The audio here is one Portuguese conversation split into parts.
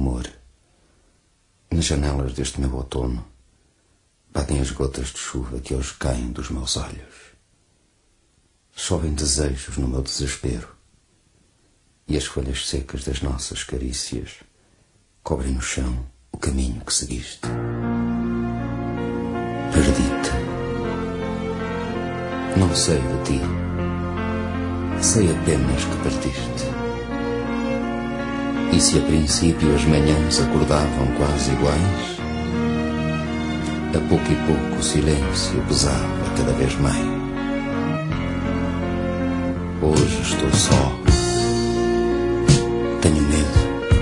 amor. Nas janelas deste meu outono batem as gotas de chuva que hoje caem dos meus olhos. Chovem desejos no meu desespero, e as folhas secas das nossas carícias cobrem no chão o caminho que seguiste. Perdi-te. Não sei de ti. Sei apenas que partiste. E se a princípio as manhãs acordavam quase iguais, a pouco e pouco o silêncio pesava cada vez mais. Hoje estou só. Tenho medo.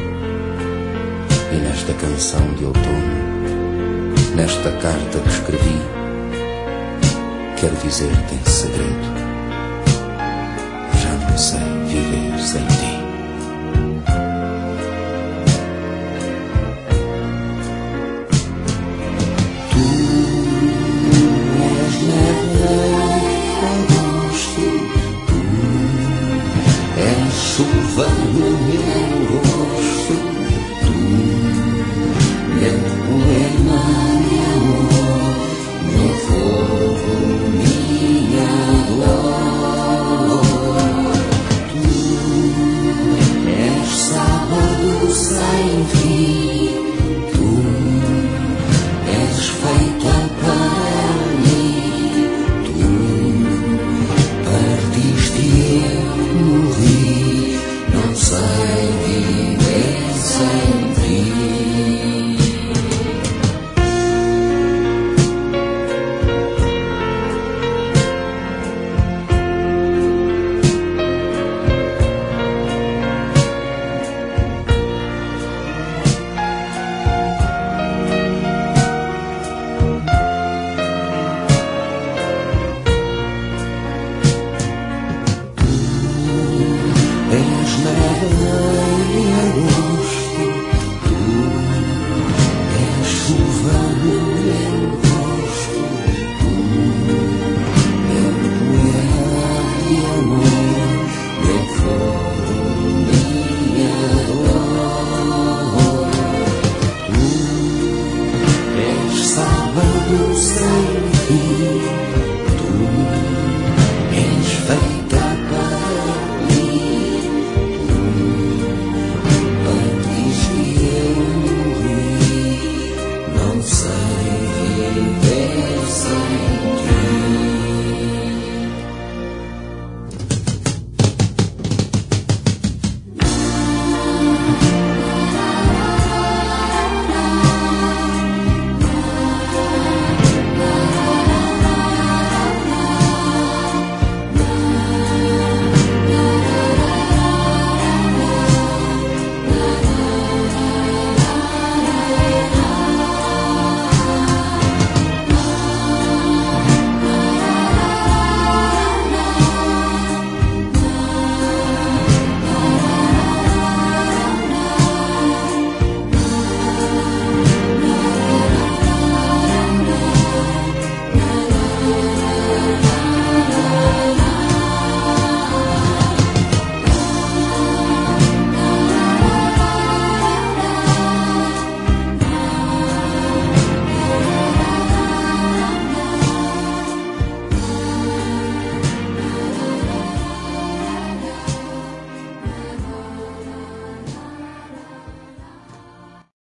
E nesta canção de outono, nesta carta que escrevi, quero dizer-te em segredo: já não sei viver sem ti. Chuva no meu rosto, tu, meu poema de amor, meu fogo, minha dor. Tu és sábado sem fim, tu és feita para mim, tu partiste e eu morri. Não sei viver sem